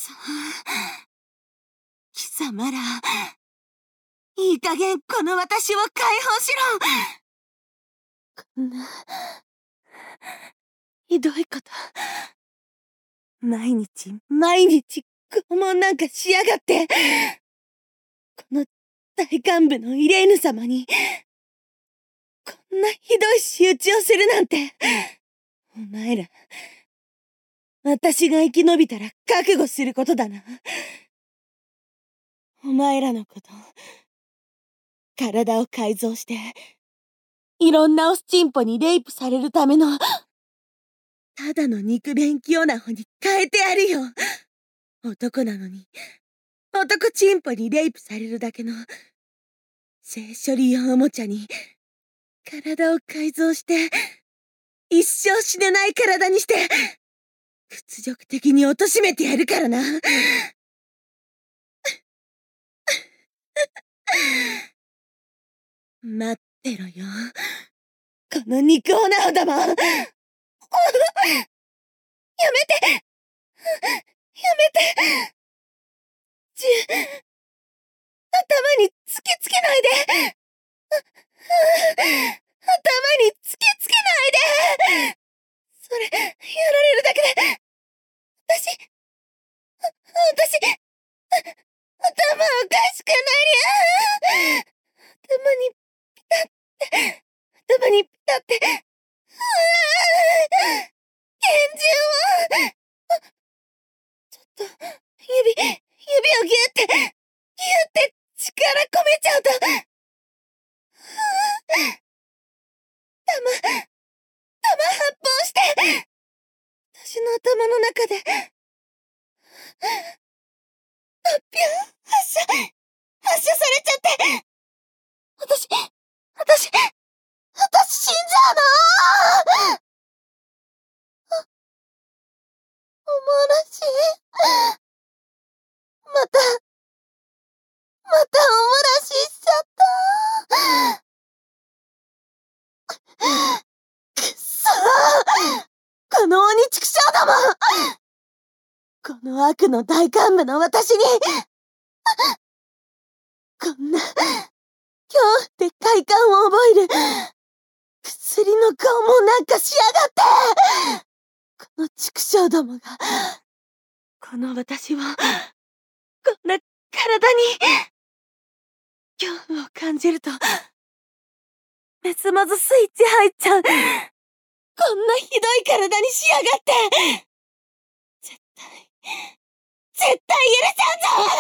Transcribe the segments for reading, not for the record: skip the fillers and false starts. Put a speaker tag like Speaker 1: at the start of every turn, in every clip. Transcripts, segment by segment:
Speaker 1: 貴様ら、いい加減この私を解放しろ。こんな、ひどいこと。毎日拷問なんかしやがって。この大幹部のイレーヌ様に、こんなひどい仕打ちをするなんて。お前ら、私が生き延びたら覚悟することだな。お前らのこと、体を改造して、いろんなオスチンポにレイプされるための、ただの肉便器オナホに変えてやるよ。男なのに、男チンポにレイプされるだけの、性処理用おもちゃに、体を改造して、一生死ねない体にして、屈辱的に貶めてやるからな。待ってろよ。この肉オナホども。やめてやめて頭に突きつけないで頭に突きつけないでそれ、やられるだけで、私、頭おかしくなりゃ頭にピタって、拳銃をちょっと、指をギュって力込めちゃうと、弾発砲して、私の頭の中で、発射されちゃって、私死んじゃうのおもらしい。またおもらししちゃった。くっそー。この鬼畜生ども。この悪の大幹部の私に、こんな、恐怖で快感を覚える、薬の拷問なんかしやがって。この畜生どもが、この私を、こんな体に、恐怖を感じると、メスマズスイッチ入っちゃう。こんなひどい体にしやがって。絶対許さんぞ。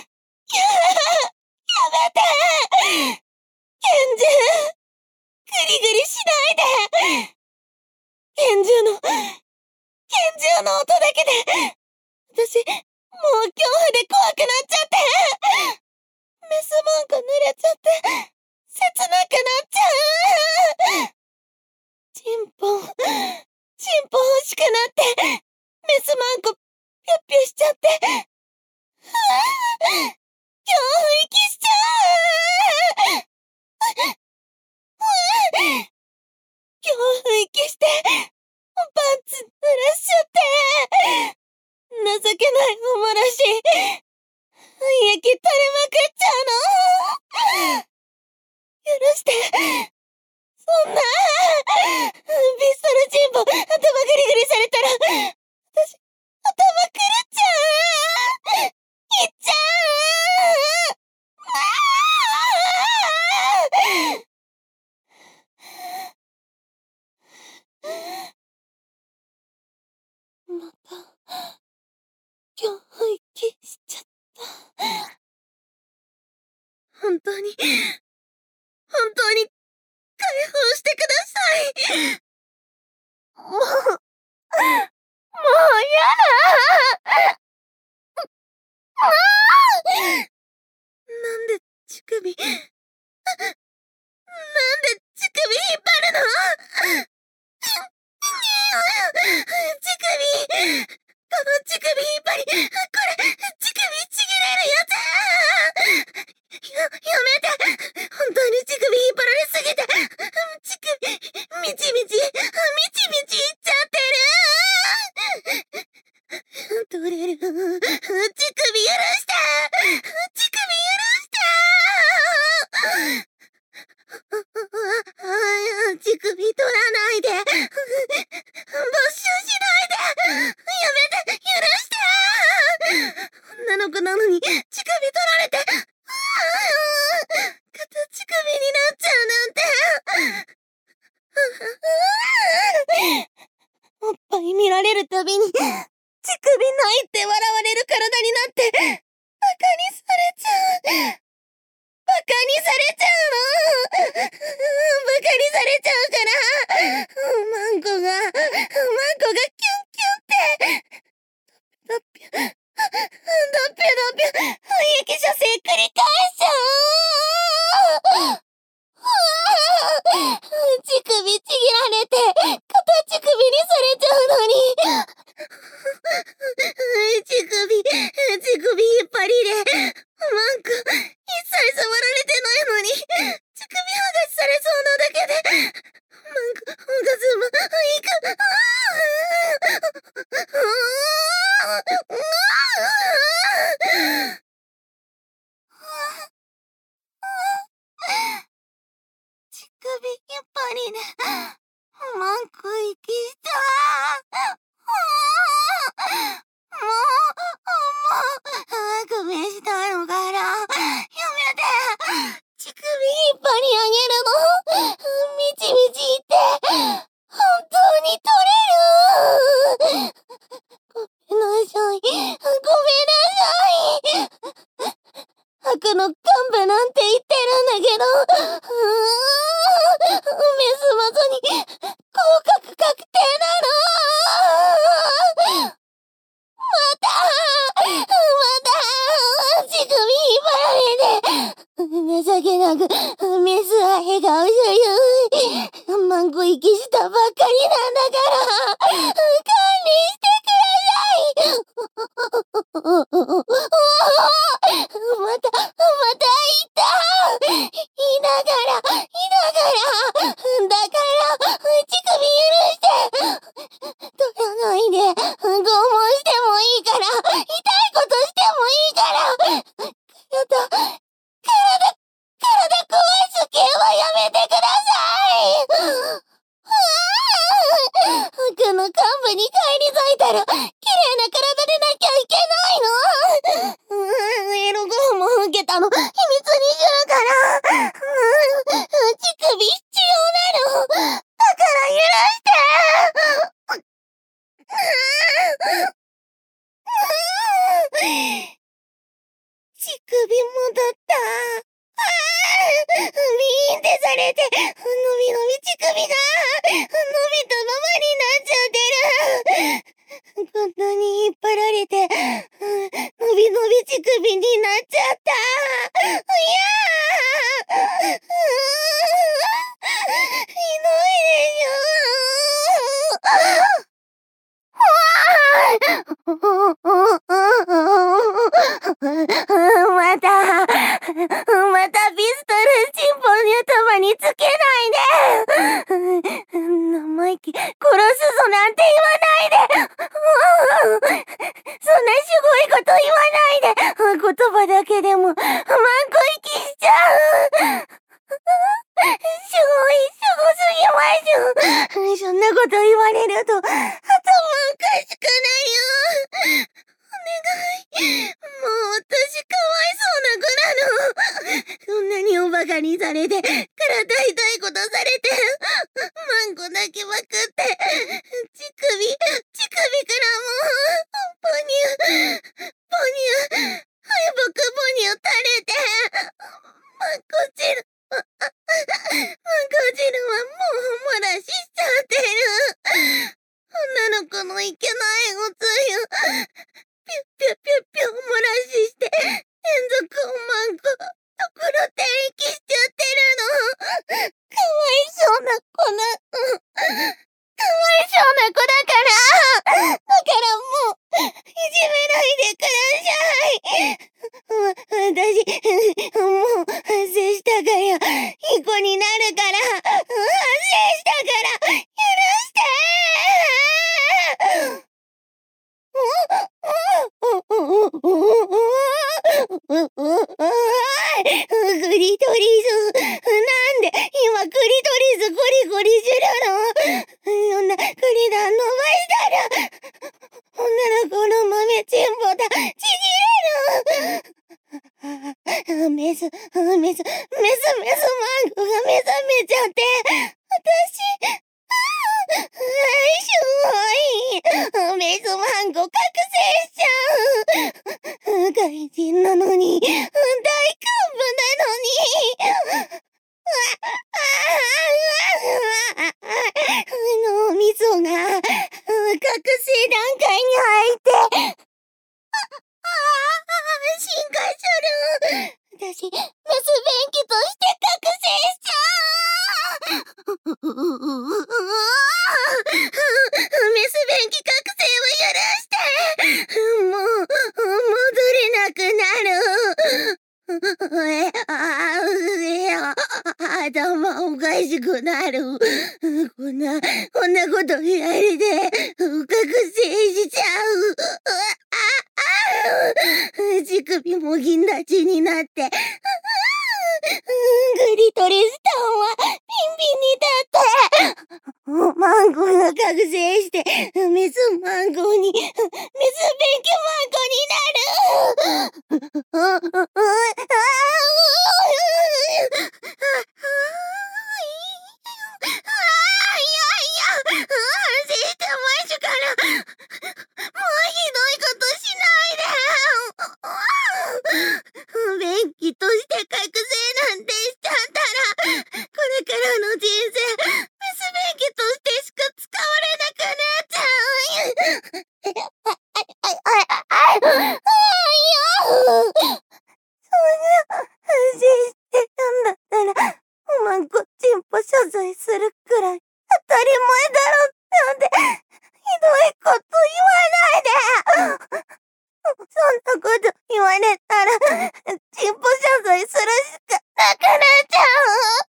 Speaker 1: やめて。拳銃、グリグリしないで。拳銃の音だけで、私、もう恐怖で怖くなっちゃって。メスマンコ濡れちゃって、切なくなっちゃう。チンポ欲しくなって、メスマンコぴょっぴょしちゃって、恐怖息しちゃう。恐怖息して、パンツ濡らしちゃって。情けないおもらし。液垂れまくっちゃうの。許して。そんな。ピストルチンポ、頭グリグリされたら、私、頭狂っちゃう。いっちゃう。また、恐怖息しちゃった。本当に解放してください。もうやだ。なんで乳首引っ張るの？この乳首引っ張り、これ、乳首ちぎれるやつ。やめて。本当に乳首引っ張られすぎて、乳首、みちみちいっちゃってる。取れる。 見られるたびに、乳首ないって笑われる体になって、バカにされちゃう。バカにされちゃうの。バカにされちゃうから、マンコがキュンキュンって、ドッピュ、ドッピュ、液射精繰り返しちゃう。乳首ちぎられて、片乳首にされちゃうのに。乳首引っ張りで、マンコ、一切触られてないのに、乳首剥がしされそうなだけで、マンコ、オーガズム、いく、乳首引っ張りで、マンコ息した。ごめんしたのから、やめて。乳首引っ張り上げるの。みちみち言って、本当に取れる。ごめんなさい。ごめんなさい。悪の幹部なんて言ってるんだけど、メスまさに合格確定なの。乳首引っ張られて、情けなく、メスは笑顔する。マンコ息したばっかりなんだから、管理してください。また言った。言いながら、だから、乳首許して。取らないで、拷問してもいいから、痛いことしてもいいから、体壊す系はやめてください。悪の幹部に返り咲いたら、綺麗な体でなきゃいけないの。エロ拷問受けたの、秘密にするから。乳首必要なの。だから許して。乳首戻った。ビーンってされて、のびのび乳首が、伸びたままになっちゃってる。こんなに引っ張られて、のびのび乳首になっちゃった。ひどいでしょ。またピストルチンポに頭につけないで。生意気、殺すぞなんて言わないで。そんなしごいこと言わないで。言葉だけでも、マンコ息しちゃう。すごすぎます。そんなこと言われると、頭おかしくないよ。お願い。もう私かわいそうな子なの。そんなにおバカにされて、体痛いことされて、マンコだけまくって、乳首からもう、ポニュ、敗北ポニュ垂れて、マンコ汁はもう漏らしちゃってる。女の子のいけないおつゆ、ピュ漏らしして、連続マンコ、ところて息しちゃってるの。かわいそうな子な、かわいそうな子だから、もう、いじめないでください。私、もう、反省したから、いい子になるから、反省したから、許して。クリトリス、なんで今クリトリスゴリゴリするの。そんなクリダンの番号覚醒しちゃう。外人なのに、大幹部なのに。脳みそが、覚醒段階に入って、進化する。私、メス便器として覚醒しちゃう。メス便器覚醒を許して。もう、戻れなくなる。頭おかしくなる。こんなこと言われて、覚醒しちゃう。乳首も銀立ちになって、グリトリスタンはピンピンに立って、マンゴーが覚醒して、メスマンゴーに、メス便器マンゴーになる。便器として覚醒なんてしちゃったら、これからの人生、メス便器としてしか使われなくなっちゃう。そんな反省してたんだったら、おまんこちんぽ謝罪するくらい当たり前だろなんて、ひどいこと言わないで。そんなこと言われたら、チンポ謝罪するしかなくなっちゃう。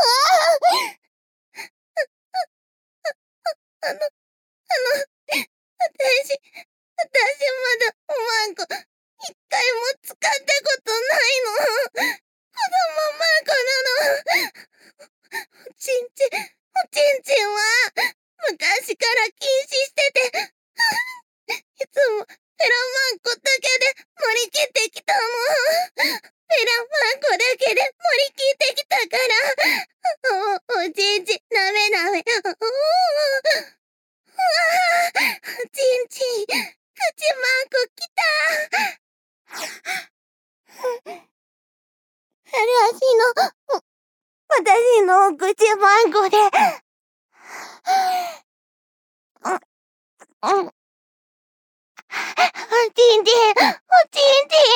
Speaker 1: 私まだおまんこ、一回も使ったことないの。子供まんこなの。おちんちんは、昔から禁止してて、いつも、ペラマンコだけで盛り切ってきたもん。ペラマンコだけで盛り切ってきたから、おちんちん、なめなめ。ちんちん、口マンコきた。私のお口マンコで、おちんちん、おちんち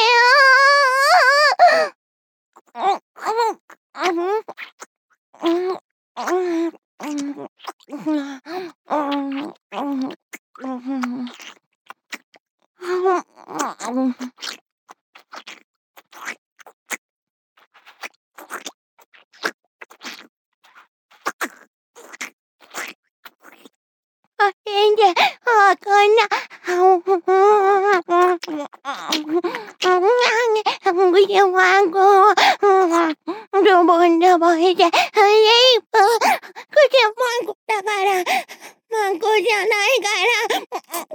Speaker 1: ん。全然わかんない。ぐちまんこ、ドボンドボンして、レイプ、ぐちまんこだから、マンコじゃないから、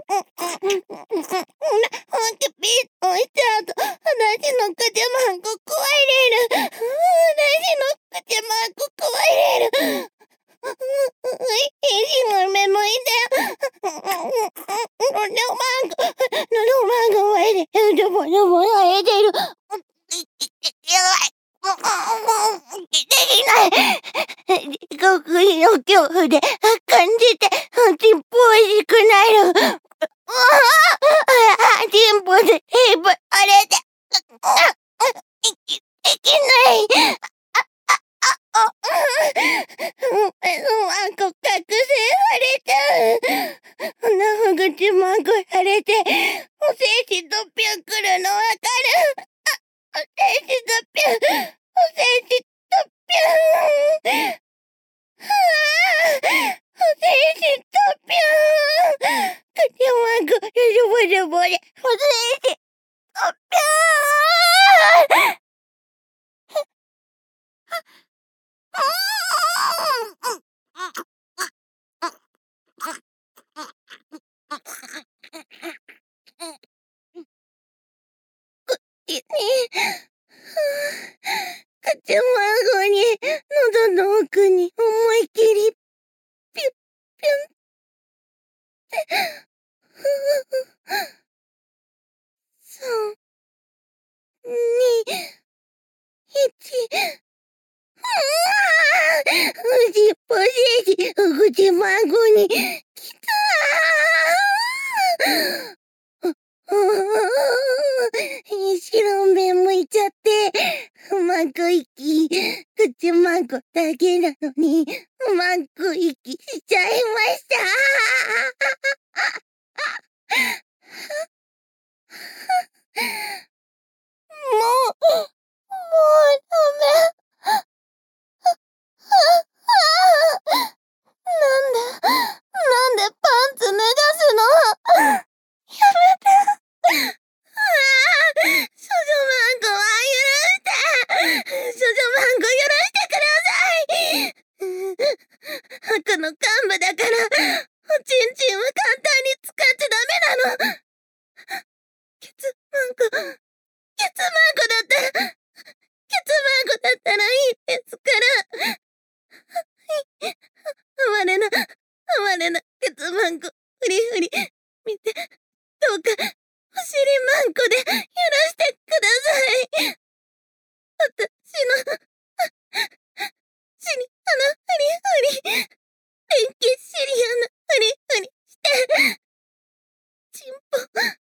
Speaker 1: ピッとしちゃうと、私の口マンコ壊れる。私の口マンコ壊れる。メモいで。のどマンコ割れてる。ドボ割れてる。できない。地獄の恐怖で感じて、チンポおいしくなる。チンポでテープあれで、できない。マンコ覚醒されちゃう。生口マンコされて、お精子ドッピョン来るのわかる。お精子ドッピョン、お精子ドッピョン。お精子ドッピョン。口マンコ、ボボボで、お精子ドッピョン。口マンコに、喉の奥に思いっきり、ピュッピュンって、 マンゴに来た白目向いちゃって、マンコ息、口マンコだけなのに、マンコ息しちゃいました。もうダメ。なんでパンツ脱がすの？やめて。少女マンゴは許して。少女マンゴ許してください。悪の幹部だから、おちんちんは簡単に使っちゃダメなの。ケツマンゴだったら、いいですから。哀れなケツマンゴ、フリフリ、見て、どうか、お尻マンコで許してください。私の、フリフリ、電気シリアのフリフリして、チンポ、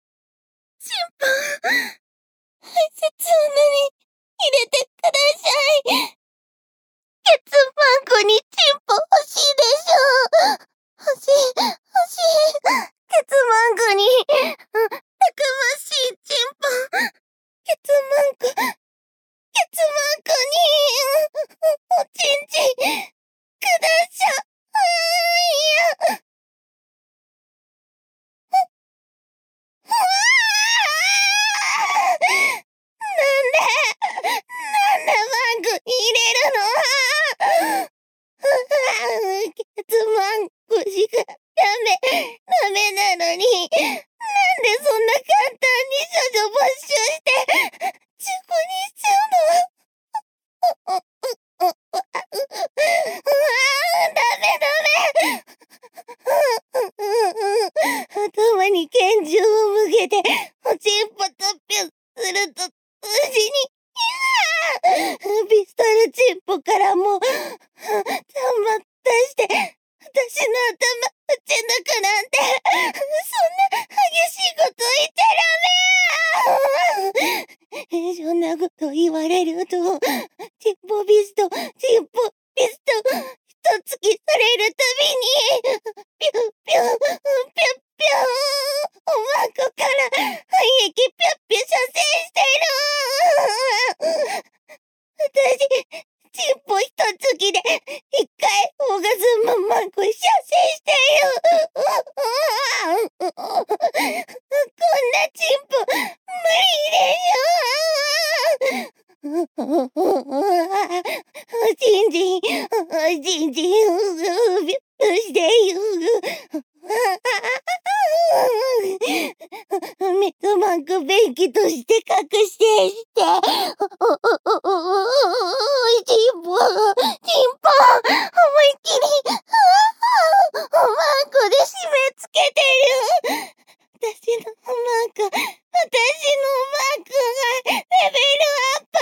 Speaker 1: 大切なに入れてください。ケツマンコにチンポ欲しいでしょ。欲しい。ケツマンコに、たくましいチンポ。ケツマンコに、おちんちん、ください。なんでマンコ入れるの？ケツマンコしかダメなのに、なんでそんな簡単に処女没収して、中古にしちゃうの？頭に拳銃を向けて、おちんぽとぴゅんすると、同時に、ピストルチンポからも、弾出して、私の頭撃ち抜くなんて、そんな激しいこと言っちゃダメ。そんなこと言われると、チンポピスト、一突きされるたびに、ピュッピュン、おまんこから肺液ピュッピュ射精してる。私、チンポ一突きで、一回オーガズムマンコ射精してる。こんなチンポ、無理でしょ。おちんちん、ビュッしてよ。水マンコ便器として覚醒して、チンポ、思いっきり、マンコで締め付けてる。私のマンコがレベルアップ。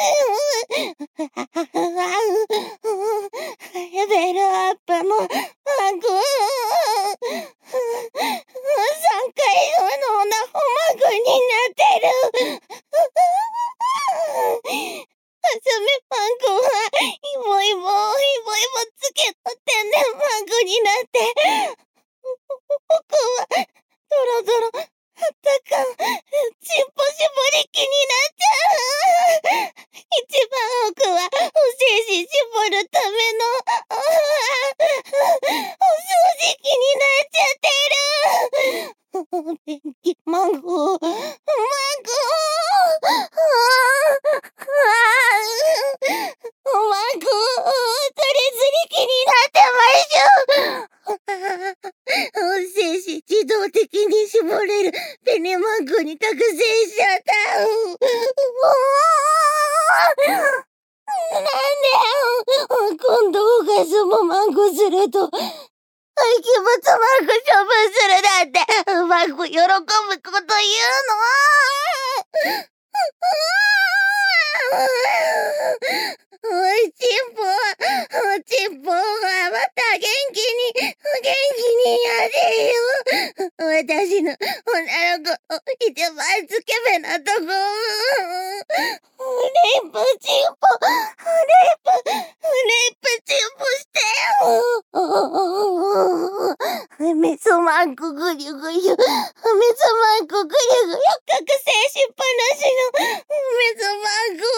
Speaker 1: レベルアップのマンコ。3回のナホマンコになってる。はじめマンコは、イボイボつけと天然マンコになって、僕は、ドロドロ、あったかん、チンポ絞り気になっちゃう。一番奥は、お精子絞るための、お掃除機になっちゃってる。電気マンゴー、マンゴー、それずり気になってましょ。精子自動的に絞れるペネマンゴーに覚醒しちゃった。なんで今度オーガズムマンゴーすると、廃棄物マンゴー処分するなんて、マンゴー喜ぶこと言うの？ ちんぽ、おちんぽがまた元気にやれよ。私の女の子、一番スケベなとこ。レイプチンポ、レイプチンポしてよ。メソマンコぐりゅぐりゅ、メソマンコぐりゅぐりゅ、覚醒しっぱなしのメソマンコ。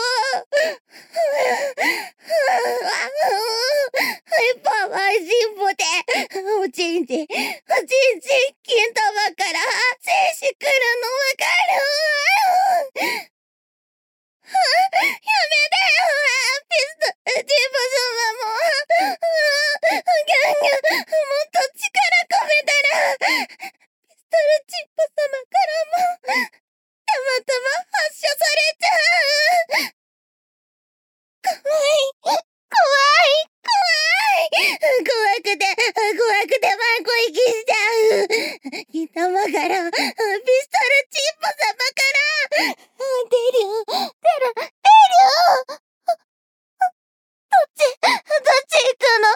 Speaker 1: パワーシンポで、おちんちん、金玉から精子来るのわかる？やめてよ、ピストチンポ様も。ギャンギャン、もっと力込めたら、ピストルチンポ様からも、たまたま発射されちゃう。怖い。怖くてワンコ息しちゃう。金玉から、ピストルチンポ様から、出る。どっち行くの？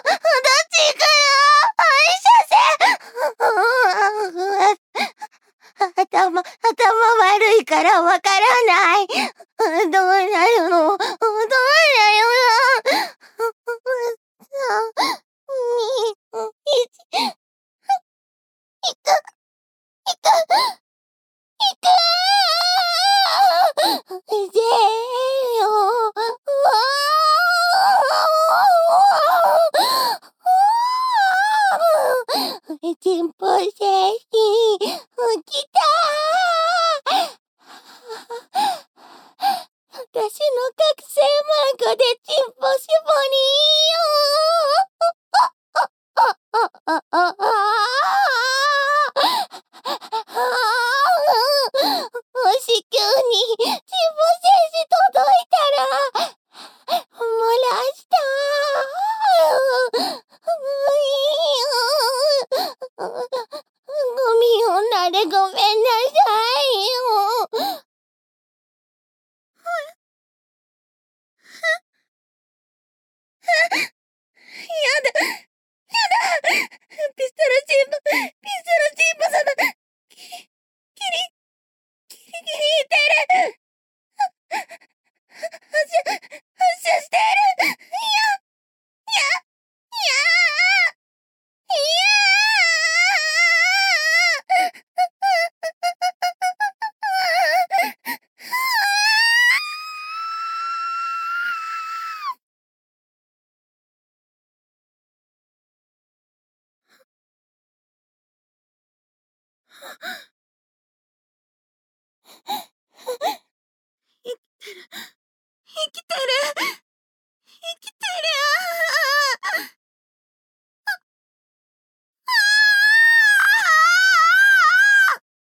Speaker 1: 放射線。頭悪いからわからない。どうなるの？3、2、1、いく。せーよ。チンポ精子、来たー。私の覚醒マンコでチンポしぼりもし急にチンポ精子届いたら、漏らしたゴミ女でごめんなさいよ。やだ。ピストルチンポ様。キリってる。発射してる。いや。